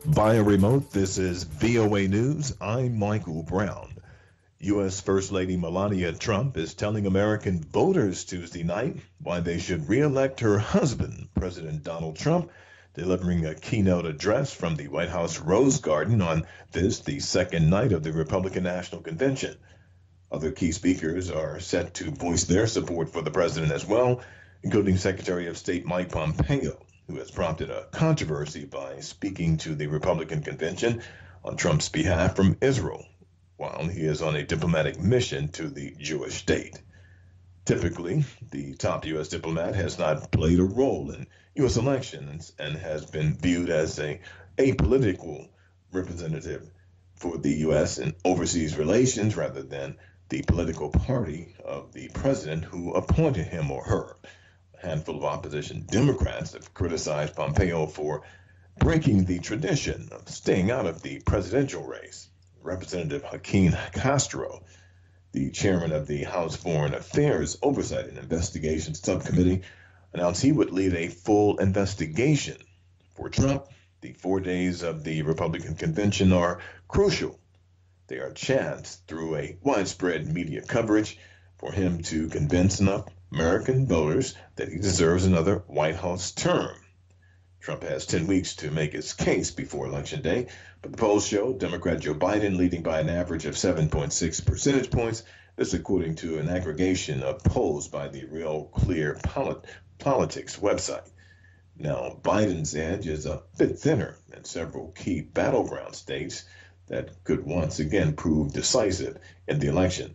Via remote, this is VOA News. I'm Michael Brown. U.S. First Lady Melania Trump is telling American voters Tuesday night why they should re-elect her husband, President Donald Trump, delivering a keynote address from the White House Rose Garden on the second night of the Republican National Convention. Other key speakers are set to voice their support for the president as well, including Secretary of State Mike Pompeo, who has prompted a controversy by speaking to the Republican convention on Trump's behalf from Israel, while he is on a diplomatic mission to the Jewish state. Typically, the top U.S. diplomat has not played a role in U.S. elections and has been viewed as a apolitical representative for the U.S. in overseas relations rather than the political party of the president who appointed him or her. A handful of opposition Democrats have criticized Pompeo for breaking the tradition of staying out of the presidential race. Representative Joaquin Castro, the chairman of the House Foreign Affairs Oversight and Investigations Subcommittee, announced he would lead a full investigation. For Trump, the 4 days of the Republican convention are crucial. They are chanced through a widespread media coverage for him to convince enough American voters that he deserves another White House term. Trump has 10 weeks to make his case before Election Day, but the polls show Democrat Joe Biden leading by an average of 7.6 percentage points. This according to an aggregation of polls by the Real Clear Politics website. Now, Biden's edge is a bit thinner in several key battleground states that could once again prove decisive in the election.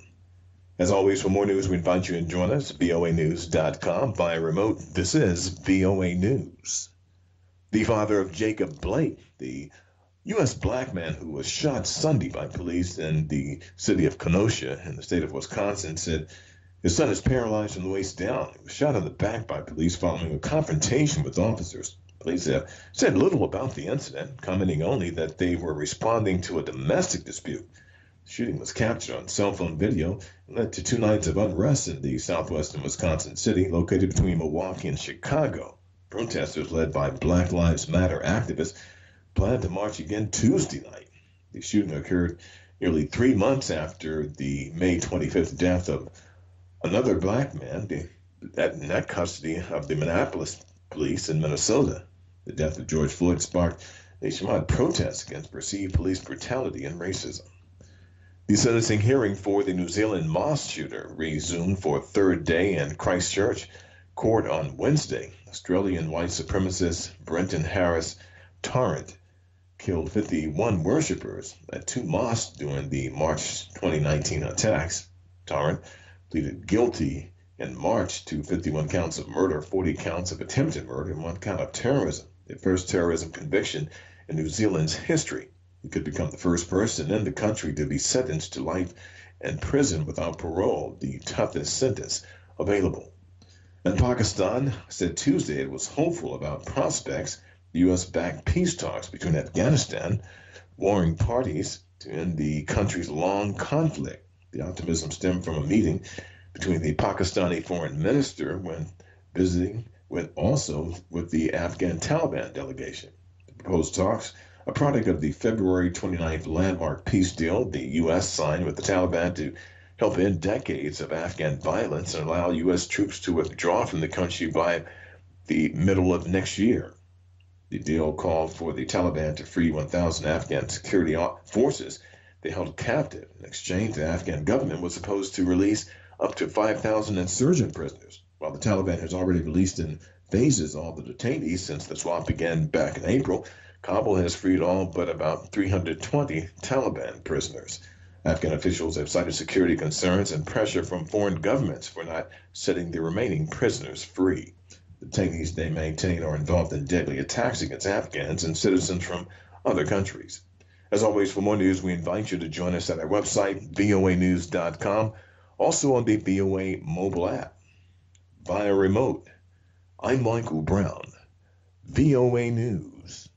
As always, for more news, we invite you to join us, voanews.com, via remote. This is VOA News. The father of Jacob Blake, the U.S. black man who was shot Sunday by police in the city of Kenosha in the state of Wisconsin, said his son is paralyzed from the waist down. He was shot in the back by police following a confrontation with officers. Police have said little about the incident, commenting only that they were responding to a domestic dispute. The shooting was captured on cell phone video and led to 2 nights of unrest in the southwestern Wisconsin city, located between Milwaukee and Chicago. Protesters led by Black Lives Matter activists planned to march again Tuesday night. The shooting occurred nearly 3 months after the May 25th death of another black man in custody of the Minneapolis police in Minnesota. The death of George Floyd sparked nationwide protests against perceived police brutality and racism. The sentencing hearing for the New Zealand mosque shooter resumed for a third day in Christchurch court on Wednesday. Australian white supremacist Brenton Harris Tarrant killed 51 worshippers at 2 mosques during the March 2019 attacks. Tarrant pleaded guilty in March to 51 counts of murder, 40 counts of attempted murder, and 1 count of terrorism, the first terrorism conviction in New Zealand's history. He could become the first person in the country to be sentenced to life in prison without parole, the toughest sentence available. And Pakistan said Tuesday it was hopeful about prospects the U.S.-backed peace talks between Afghanistan, warring parties, to end the country's long conflict. The optimism stemmed from a meeting between the Pakistani foreign minister when visiting with the Afghan Taliban delegation. The proposed talks, a product of the February 29th landmark peace deal the U.S. signed with the Taliban to help end decades of Afghan violence and allow U.S. troops to withdraw from the country by the middle of next year. The deal called for the Taliban to free 1,000 Afghan security forces they held captive. In exchange, the Afghan government was supposed to release up to 5,000 insurgent prisoners, while the Taliban has already released in phases all the detainees since the swap began back in April. Kabul has freed all but about 320 Taliban prisoners. Afghan officials have cited security concerns and pressure from foreign governments for not setting the remaining prisoners free. The detainees they maintain are involved in deadly attacks against Afghans and citizens from other countries. As always, for more news, we invite you to join us at our website, voanews.com, also on the VOA mobile app. Via remote, I'm Michael Brown, VOA News.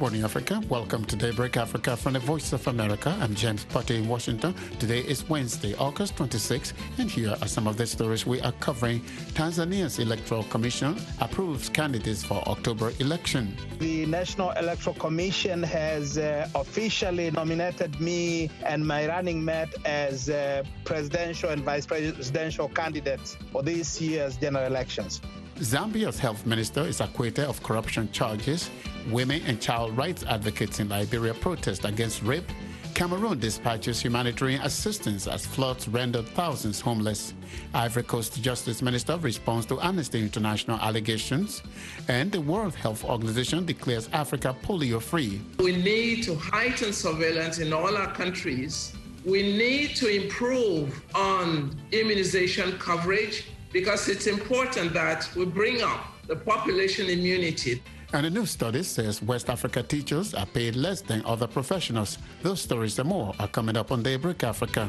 morning, Africa. Welcome to Daybreak Africa from the Voice of America. I'm James Potter in Washington. Today is Wednesday, August 26, and here are some of the stories we are covering. Tanzania's Electoral Commission approves candidates for October election. The National Electoral Commission has officially nominated me and my running mate as presidential and vice presidential candidates for this year's general elections. Zambia's health minister is acquitted of corruption charges. Women and child rights advocates in Liberia protest against rape. Cameroon dispatches humanitarian assistance as floods rendered thousands homeless. Ivory Coast Justice Minister responds to Amnesty International allegations. And the World Health Organization declares Africa polio-free. We need to heighten surveillance in all our countries. We need to improve on immunization coverage because it's important that we bring up the population immunity. And a new study says West Africa teachers are paid less than other professionals. Those stories and more are coming up on Daybreak Africa.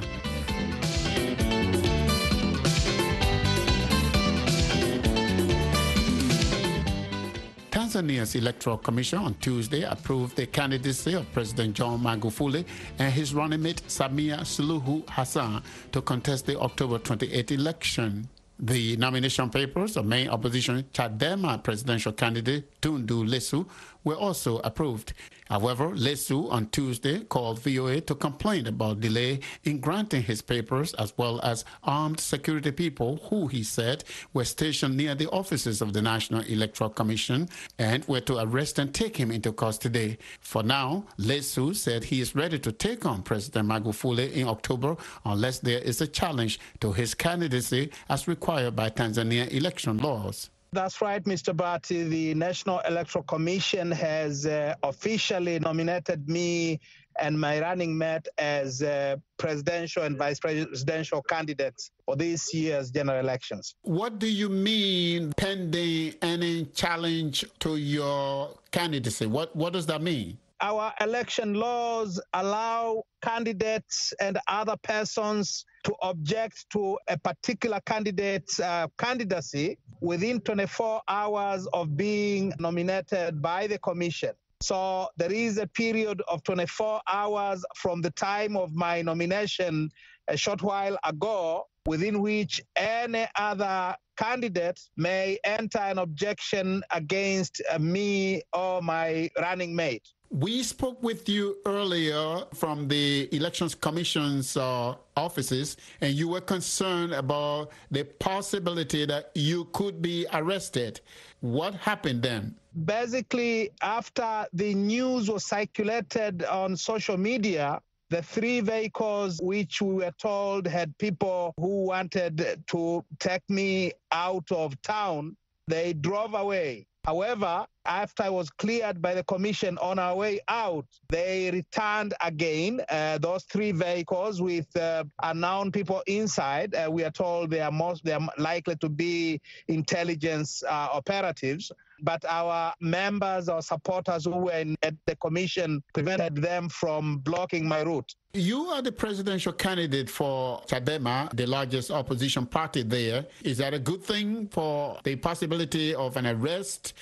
Tanzania's Electoral Commission on Tuesday approved the candidacy of President John Magufuli and his running mate Samia Suluhu Hassan to contest the October 28 election. The nomination papers of main opposition Chadema presidential candidate Tundu Lissu were also approved. However, Lissu on Tuesday called VOA to complain about delay in granting his papers, as well as armed security people who, he said, were stationed near the offices of the National Electoral Commission and were to arrest and take him into custody. For now, Lissu said he is ready to take on President Magufuli in October unless there is a challenge to his candidacy as required by Tanzania election laws. That's right, Mr. Bharti. The National Electoral Commission has officially nominated me and my running mate as presidential and vice presidential candidates for this year's general elections. What do you mean pending any challenge to your candidacy? What does that mean? Our election laws allow candidates and other persons to object to a particular candidate's candidacy within 24 hours of being nominated by the commission. So there is a period of 24 hours from the time of my nomination a short while ago, within which any other candidate may enter an objection against me or my running mate. We spoke with you earlier from the Elections Commission's offices, and you were concerned about the possibility that you could be arrested. What happened then? Basically, after the news was circulated on social media, the 3 vehicles which we were told had people who wanted to take me out of town, they drove away. However, after I was cleared by the commission on our way out, they returned again, those 3 vehicles with unknown people inside. We are told they are likely to be intelligence operatives. But our members or supporters who were at the commission prevented them from blocking my route. You are the presidential candidate for Chadema, the largest opposition party there. Is that a good thing for the possibility of an arrest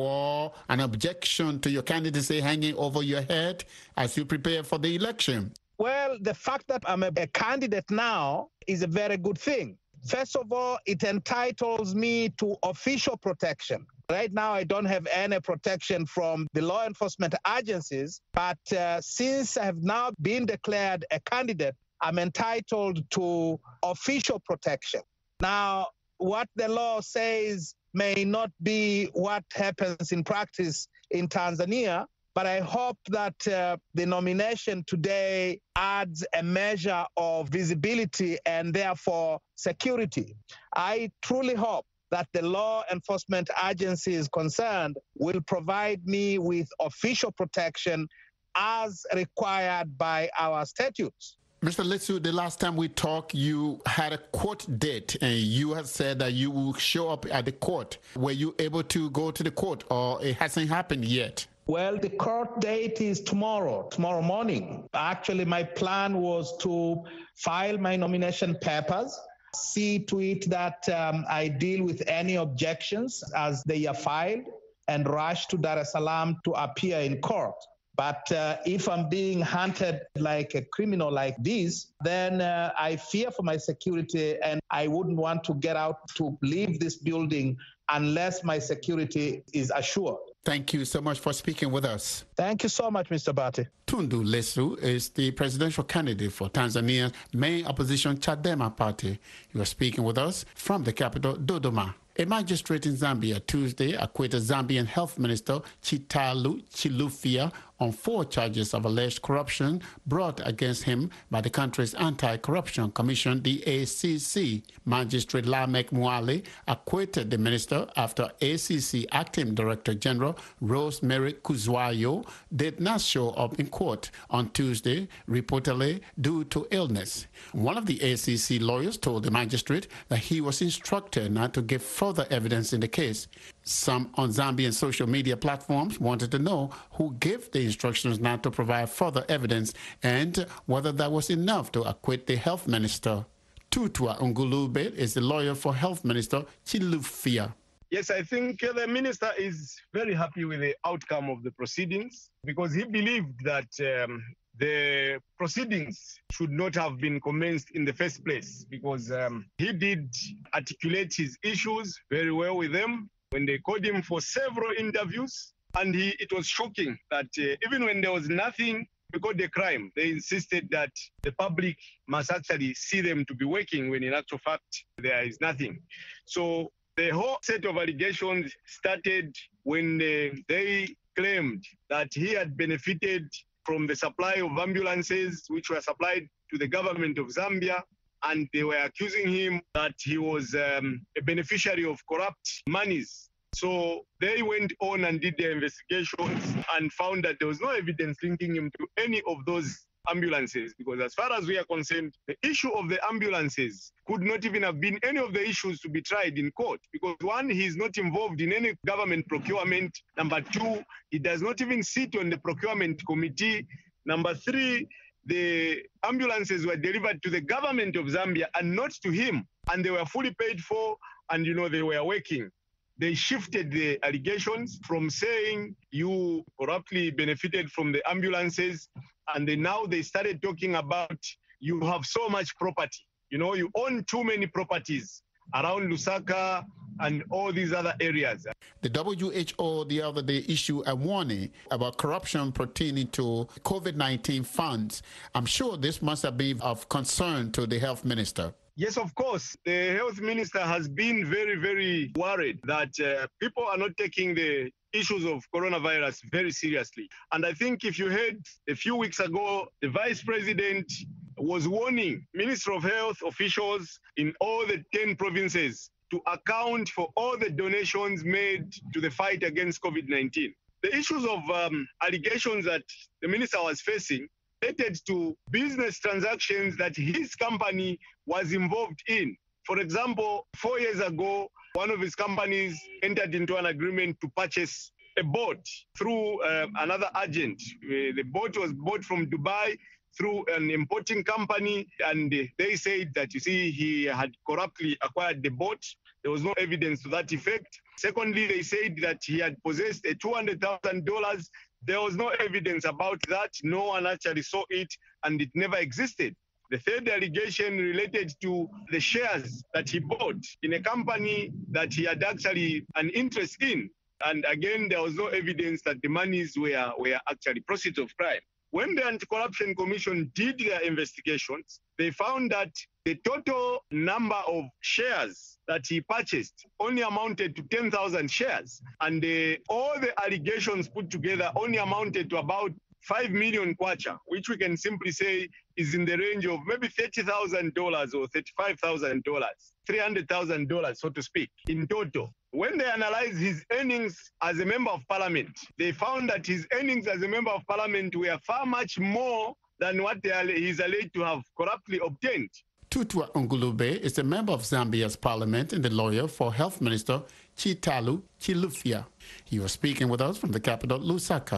or an objection to your candidacy hanging over your head as you prepare for the election? Well, the fact that I'm a candidate now is a very good thing. First of all, it entitles me to official protection. Right now, I don't have any protection from the law enforcement agencies, but since I have now been declared a candidate, I'm entitled to official protection. Now, what the law says may not be what happens in practice in Tanzania, but I hope that the nomination today adds a measure of visibility and therefore security. I truly hope that the law enforcement agencies concerned will provide me with official protection as required by our statutes. Mr. Lissu, the last time we talked, you had a court date and you had said that you will show up at the court. Were you able to go to the court, or it hasn't happened yet? Well, the court date is tomorrow morning. Actually, my plan was to file my nomination papers, see to it that I deal with any objections as they are filed. and rush to Dar es Salaam to appear in court. But if I'm being hunted like a criminal like this, then I fear for my security, and I wouldn't want to get out to leave this building unless my security is assured. Thank you so much for speaking with us. Thank you so much, Mr. Bati. Tundu Lissu is the presidential candidate for Tanzania's main opposition Chadema party. He was speaking with us from the capital, Dodoma. A magistrate in Zambia Tuesday acquitted Zambian Health Minister Chitalu Chilufya on 4 charges of alleged corruption brought against him by the country's Anti-Corruption Commission, the ACC. Magistrate Lamek Mwale acquitted the minister after ACC Acting Director General Rosemary Kuzwayo did not show up in court on Tuesday, reportedly due to illness. One of the ACC lawyers told the magistrate that he was instructed not to give further evidence in the case. Some on Zambian social media platforms wanted to know who gave the instructions not to provide further evidence and whether that was enough to acquit the health minister. Tutua Ngulube is the lawyer for Health Minister Chilufya. Yes, I think the minister is very happy with the outcome of the proceedings because he believed that the proceedings should not have been commenced in the first place because he did articulate his issues very well with them when they called him for several interviews. And it was shocking that even when there was nothing because the crime, they insisted that the public must actually see them to be working when in actual fact there is nothing. So the whole set of allegations started when they claimed that he had benefited from the supply of ambulances which were supplied to the government of Zambia, and they were accusing him that he was a beneficiary of corrupt monies. So they went on and did their investigations and found that there was no evidence linking him to any of those ambulances, because as far as we are concerned, the issue of the ambulances could not even have been any of the issues to be tried in court, because 1, he is not involved in any government procurement. Number 2, he does not even sit on the procurement committee. Number 3, the ambulances were delivered to the government of Zambia and not to him, and they were fully paid for, and they were working. They shifted the allegations from saying you corruptly benefited from the ambulances, and now they started talking about you have so much property. You own too many properties around Lusaka and all these other areas. The WHO the other day issued a warning about corruption pertaining to COVID-19 funds. I'm sure this must have been of concern to the health minister. Yes, of course. The health minister has been very, very worried that people are not taking the issues of coronavirus very seriously. And I think if you heard a few weeks ago, the vice president was warning Minister of Health officials in all the 10 provinces to account for all the donations made to the fight against COVID-19. The issues of allegations that the minister was facing related to business transactions that his company was involved in. For example, 4 years ago, one of his companies entered into an agreement to purchase a boat through another agent. The boat was bought from Dubai through an importing company, and they said that, he had corruptly acquired the boat. There was no evidence to that effect. Secondly, they said that he had possessed a $200,000. There was no evidence about that. No one actually saw it, and it never existed. The third allegation related to the shares that he bought in a company that he had actually an interest in. And again, there was no evidence that the monies were actually proceeds of crime. When the Anti-Corruption Commission did their investigations, they found that the total number of shares that he purchased only amounted to 10,000 shares. And all the allegations put together only amounted to about 5 million kwacha, which we can simply say is in the range of maybe $30,000 or $35,000, $300,000, so to speak, in total. When they analyzed his earnings as a member of parliament, they found that his earnings as a member of parliament were far much more than what he is alleged to have corruptly obtained. Tutua Ngulube is a member of Zambia's parliament and the lawyer for Health Minister Chitalu Chilufya. He was speaking with us from the capital, Lusaka.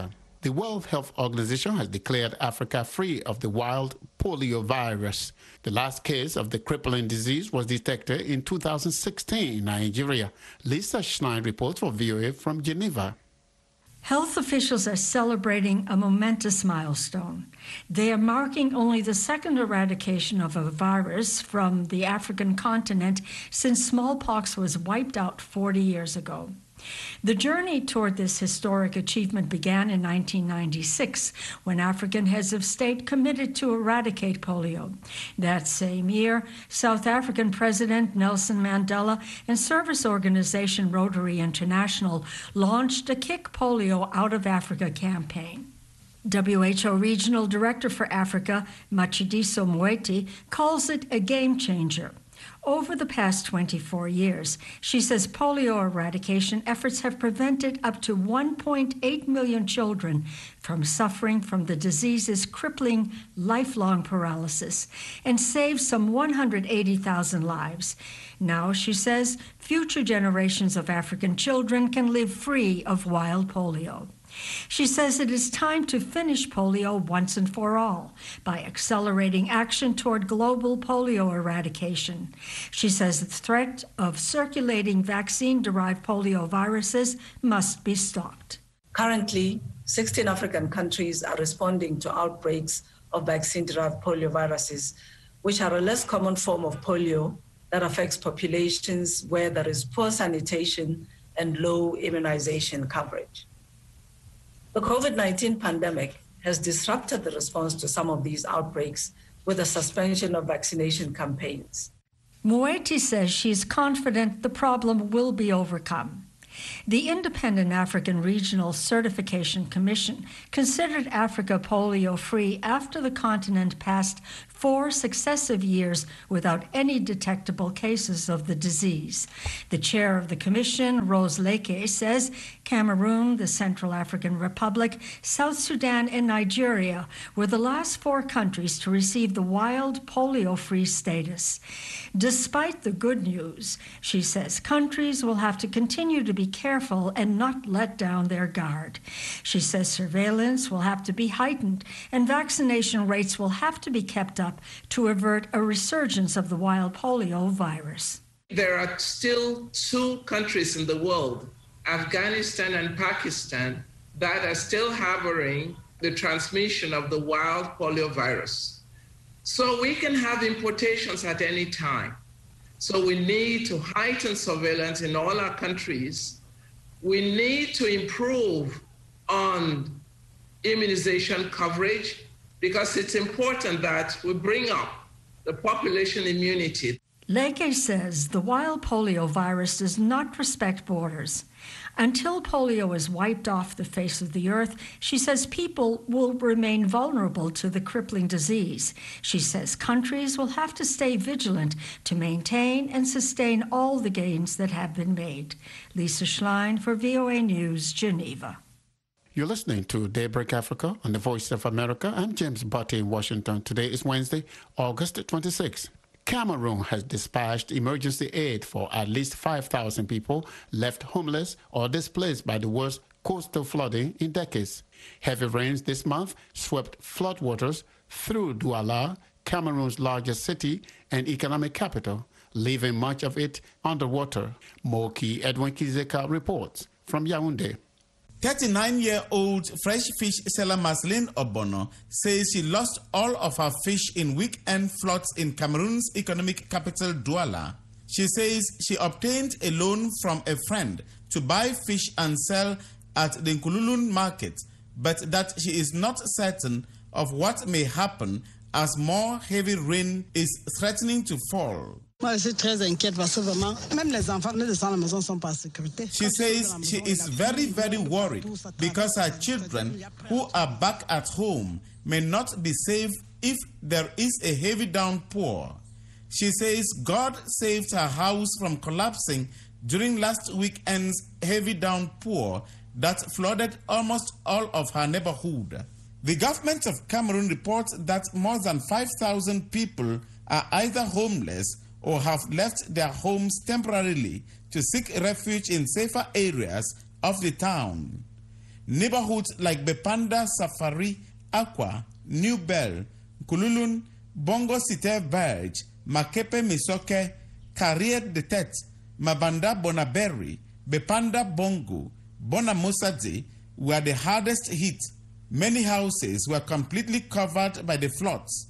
The World Health Organization has declared Africa free of the wild polio virus. The last case of the crippling disease was detected in 2016 in Nigeria. Lisa Schlein reports for VOA from Geneva. Health officials are celebrating a momentous milestone. They are marking only the second eradication of a virus from the African continent since smallpox was wiped out 40 years ago. The journey toward this historic achievement began in 1996, when African heads of state committed to eradicate polio. That same year, South African President Nelson Mandela and service organization Rotary International launched a Kick Polio Out of Africa campaign. WHO Regional Director for Africa, Matshidiso Moeti, calls it a game changer. Over the past 24 years, she says polio eradication efforts have prevented up to 1.8 million children from suffering from the disease's crippling lifelong paralysis and saved some 180,000 lives. Now, she says, future generations of African children can live free of wild polio. She says it is time to finish polio once and for all by accelerating action toward global polio eradication. She says the threat of circulating vaccine-derived polio viruses must be stopped. Currently, 16 African countries are responding to outbreaks of vaccine-derived polio viruses, which are a less common form of polio that affects populations where there is poor sanitation and low immunization coverage. The COVID-19 pandemic has disrupted the response to some of these outbreaks with the suspension of vaccination campaigns. Moeti says she is confident the problem will be overcome. The Independent African Regional Certification Commission considered Africa polio-free after the continent passed 4 successive years without any detectable cases of the disease. The chair of the commission, Rose Leke, says Cameroon, the Central African Republic, South Sudan, and Nigeria were the last 4 countries to receive the wild polio-free status. Despite the good news, she says countries will have to continue to be careful and not let down their guard. She says surveillance will have to be heightened and vaccination rates will have to be kept up to avert a resurgence of the wild polio virus. There are still 2 countries in the world, Afghanistan and Pakistan, that are still harboring the transmission of the wild polio virus. So we can have importations at any time. So we need to heighten surveillance in all our countries. We need to improve on immunization coverage, because it's important that we bring up the population immunity. Leke says the wild polio virus does not respect borders. Until polio is wiped off the face of the earth, she says people will remain vulnerable to the crippling disease. She says countries will have to stay vigilant to maintain and sustain all the gains that have been made. Lisa Schlein for VOA News, Geneva. You're listening to Daybreak Africa on the Voice of America. I'm James Butte in Washington. Today is Wednesday, August 26. Cameroon has dispatched emergency aid for at least 5,000 people left homeless or displaced by the worst coastal flooding in decades. Heavy rains this month swept floodwaters through Douala, Cameroon's largest city and economic capital, leaving much of it underwater. Moki Edwin Kizeka reports from Yaoundé. 39-year-old fresh fish seller Marceline Obono says she lost all of her fish in weekend floods in Cameroon's economic capital, Douala. She says she obtained a loan from a friend to buy fish and sell at the Nkululun market, but that she is not certain of what may happen as more heavy rain is threatening to fall. She says she is very, very worried because her children who are back at home may not be safe if there is a heavy downpour. She says God saved her house from collapsing during last weekend's heavy downpour that flooded almost all of her neighborhood. The government of Cameroon reports that more than 5,000 people are either homeless or have left their homes temporarily to seek refuge in safer areas of the town. Neighborhoods like Bepanda, Safari, Aqua, New Bell, Kululun, Bongo Site Verge, Makepe Misoke, Carrier de Tete, Mabanda Bonaberi, Bepanda Bongo, Bonamusadze were the hardest hit. Many houses were completely covered by the floods.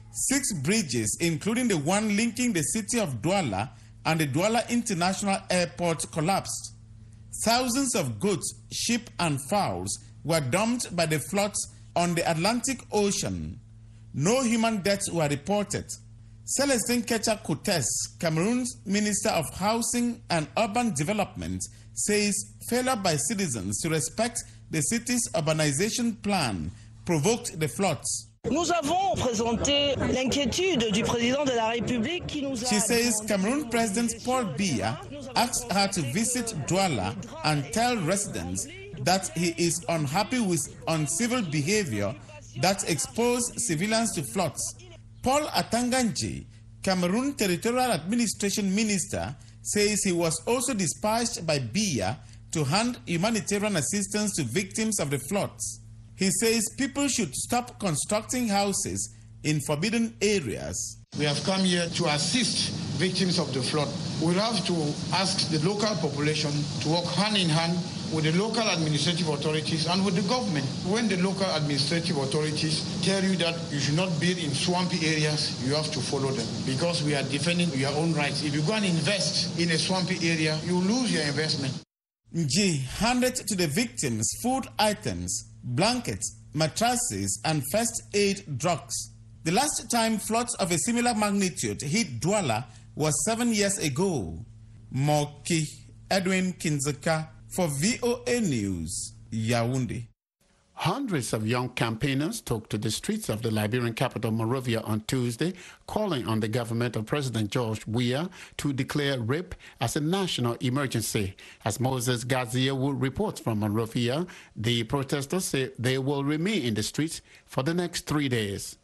6 bridges, including the one linking the city of Douala and the Douala International Airport, collapsed. Thousands of goats, sheep, and fowls were dumped by the floods on the Atlantic Ocean. No human deaths were reported. Celestine Kecha Koutes, Cameroon's Minister of Housing and Urban Development, says failure by citizens to respect the city's urbanization plan provoked the floods. Nous avons présenté l'inquiétude du président de la République qui nous a... She says Cameroon President Paul Biya asked her to visit Douala and tell residents that he is unhappy with uncivil behavior that exposed civilians to floods. Paul Atanganji, Cameroon Territorial Administration Minister, says he was also dispatched by Biya to hand humanitarian assistance to victims of the floods. He says people should stop constructing houses in forbidden areas. We have come here to assist victims of the flood. We'll have to ask the local population to work hand in hand with the local administrative authorities and with the government. When the local administrative authorities tell you that you should not build in swampy areas, you have to follow them because we are defending your own rights. If you go and invest in a swampy area, you lose your investment. G handed to the victims food items, blankets, mattresses, and first aid drugs. The last time floods of a similar magnitude hit Douala was 7 years ago. Moki Edwin Kinzeka for VOA News, Yaoundé. Hundreds of young campaigners took to the streets of the Liberian capital, Monrovia, on Tuesday, calling on the government of President George Weah to declare rape as a national emergency. As Moses Gaziewu reports from Monrovia, the protesters say they will remain in the streets for the next 3 days.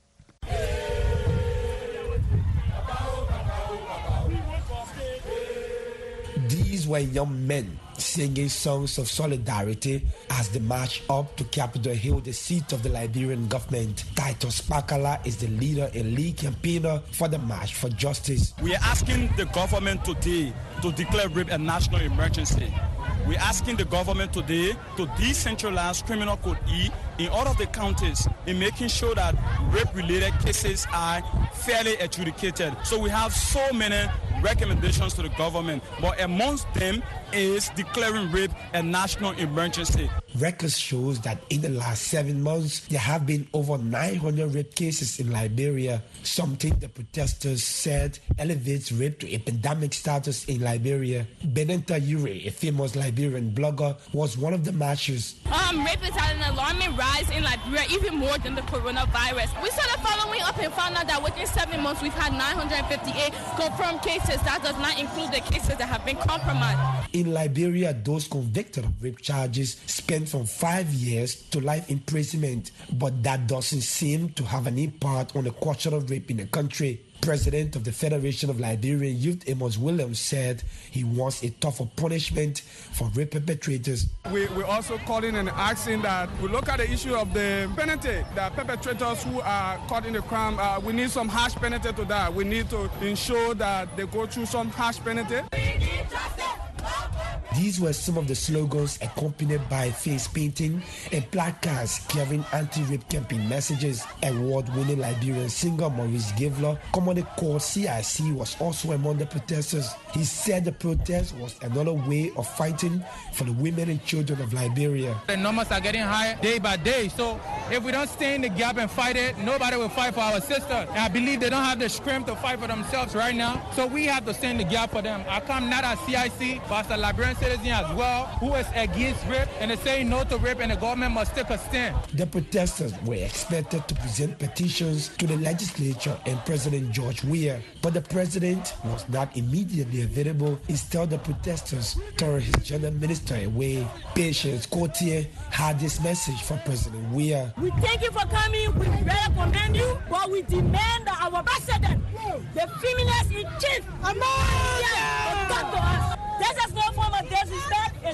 These were young men singing songs of solidarity as they march up to Capitol Hill, the seat of the Liberian government. Titus Pakala is the leader and lead campaigner for the March for Justice. We are asking the government today to declare rape a national emergency. We're asking the government today to decentralize Criminal Code E in all of the counties in making sure that rape-related cases are fairly adjudicated. So we have so many recommendations to the government, but amongst them is declaring rape a national emergency. Records shows that in the last 7 months, there have been over 900 rape cases in Liberia, something the protesters said elevates rape to epidemic status in Liberia. Benenta Ure, a famous Liberian blogger, was one of the marchers. Rape is at an alarming rise in Liberia, even more than the coronavirus. We started following up and found out that within 7 months, we've had 958 confirmed cases. That does not include the cases that have been compromised. In Liberia, those convicted of rape charges spend from 5 years to life imprisonment, but that doesn't seem to have an impact on the culture of rape in the country. President of the Federation of Liberian Youth, Amos Williams, said he wants a tougher punishment for rape perpetrators. We're also calling and asking that we look at the issue of the penalty. The perpetrators who are caught in the crime, we need some harsh penalty to that. We need to ensure that they go through some harsh penalty. These were some of the slogans accompanied by face painting and placards carrying anti-rape campaign messages. Award-winning Liberian singer Maurice Gavler, commonly called CIC, was also among the protesters. He said the protest was another way of fighting for the women and children of Liberia. The numbers are getting higher day by day, so if we don't stay in the gap and fight it, nobody will fight for our sisters. And I believe they don't have the strength to fight for themselves right now, so we have to stay in the gap for them. I come not as CIC, but as a Liberian citizen as well, who is against rape and is saying no to rape, and the government must take a stand. The protesters were expected to present petitions to the legislature and President George Weah, but the president was not immediately available. Instead, the protesters turned his general minister away. Patience Cotier had this message for President Weah. We thank you for coming. We very commend you, but we demand that our president, the feminist in chief, to talk to us. This is no form of disrespect. It's just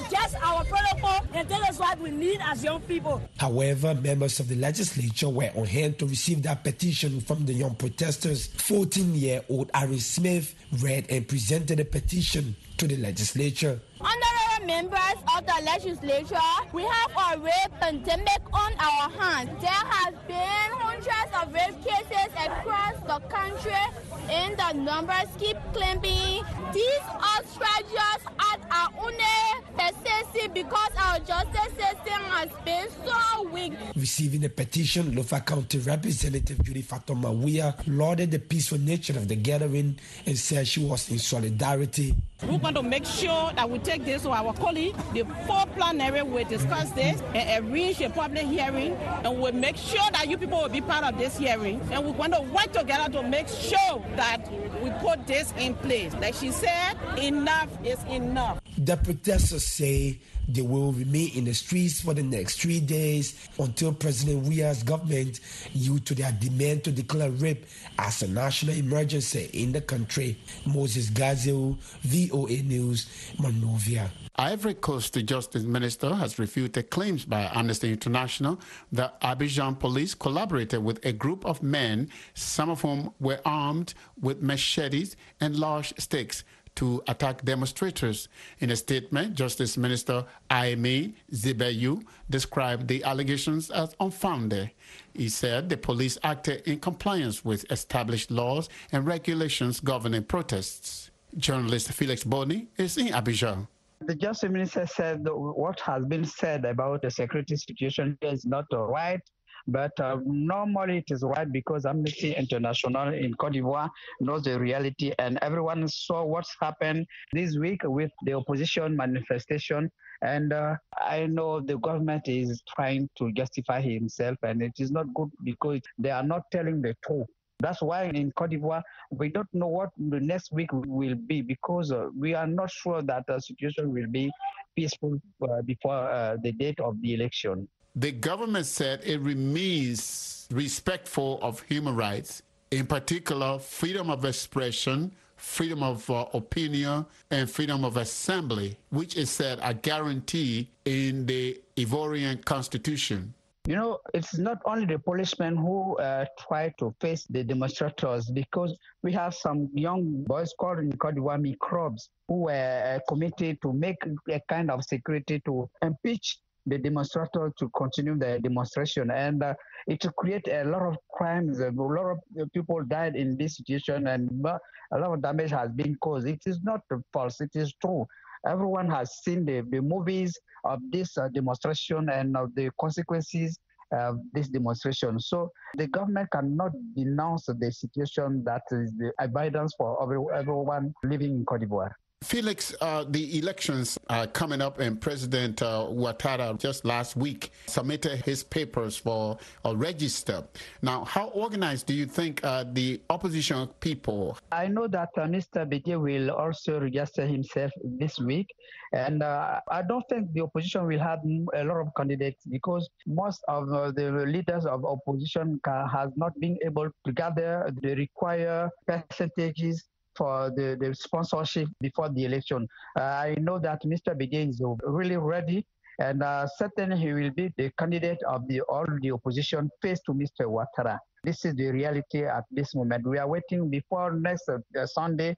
our protocol and tell us what we need as young people. However, members of the legislature were on hand to receive that petition from the young protesters. 14-year-old Aaron Smith read and presented a petition to the legislature. Honorable members of the legislature, we have a rape pandemic on our hands. There have been hundreds of rape cases across the country, and the numbers keep climbing. These are strangers at our own persisting because our justice system has been so weak. Receiving the petition, Lofa County Representative Judy Fatoma Wia lauded the peaceful nature of the gathering and said she was in solidarity. We want to make sure that we take this to our colleague. The full plenary will discuss this and arrange a public hearing, and we'll make sure that you people will be part of this hearing. And we want to work together to make sure that we put this in place. Like she said, enough is enough. The protesters say they will remain in the streets for the next 3 days until President Weah's government yield to their demand to declare rape as a national emergency in the country. Moses Gazil, VOA News, Monrovia. Ivory Coast Justice Minister has refuted claims by Amnesty International that Abidjan police collaborated with a group of men, some of whom were armed with machetes and large sticks, to attack demonstrators. In a statement, Justice Minister Aimé Zebeyu described the allegations as unfounded. He said the police acted in compliance with established laws and regulations governing protests. Journalist Felix Boni is in Abidjan. The Justice Minister said what has been said about the security situation is not right. But normally it is right because Amnesty International in Cote d'Ivoire knows the reality, and everyone saw what's happened this week with the opposition manifestation. And I know the government is trying to justify himself, and it is not good because they are not telling the truth. That's why in Cote d'Ivoire, we don't know what the next week will be because we are not sure that the situation will be peaceful before the date of the election. The government said it remains respectful of human rights, in particular freedom of expression, freedom of opinion, and freedom of assembly, which is said are guaranteed in the Ivorian constitution. You know, it's not only the policemen who try to face the demonstrators, because we have some young boys called in Cote d'Ivoire microbes who were committed to make a kind of security to impeach the demonstrators to continue the demonstration, and it create a lot of crimes. A lot of people died in this situation, and a lot of damage has been caused. It is not false; it is true. Everyone has seen the movies of this demonstration and of the consequences of this demonstration. So the government cannot denounce the situation that is the evidence for everyone living in Cote d'Ivoire. Felix, the elections are coming up, and President Ouattara just last week submitted his papers for a register. Now, how organized do you think the opposition people? I know that Mr. Bédié will also register himself this week, and I don't think the opposition will have a lot of candidates because most of the leaders of opposition has not been able to gather the required percentages for the sponsorship before the election. I know that Mr. Bédié is really ready, and certainly he will be the candidate of all the opposition faced to Mr. Ouattara. This is the reality at this moment. We are waiting before next Sunday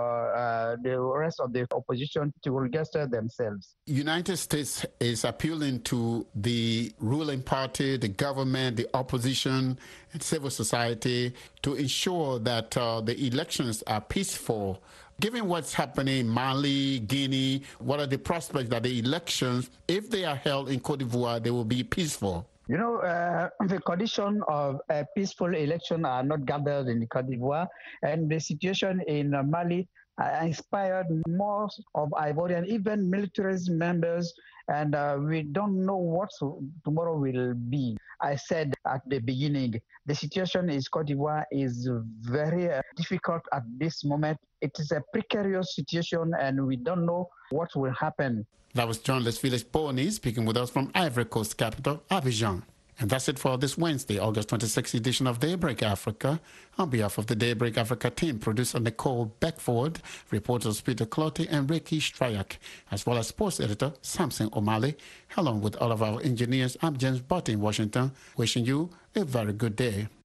for the rest of the opposition to register themselves. United States is appealing to the ruling party, the government, the opposition, and civil society to ensure that the elections are peaceful. Given what's happening in Mali, Guinea, what are the prospects that the elections, if they are held in Cote d'Ivoire, they will be peaceful? You know, the condition of a peaceful election are not gathered in Cote d'Ivoire, and the situation in Mali inspired most of Ivorian, even military members, and we don't know what tomorrow will be. I said at the beginning, the situation in Cote d'Ivoire is very difficult at this moment. It is a precarious situation, and we don't know what will happen. That was journalist Felix Boni speaking with us from Ivory Coast capital, Abidjan. And that's it for this Wednesday, August 26th edition of Daybreak Africa. On behalf of the Daybreak Africa team, producer Nicole Beckford, reporters Peter Clottey and Ricky Stryak, as well as sports editor Samson O'Malley, along with all of our engineers, I'm James Butt in Washington, wishing you a very good day.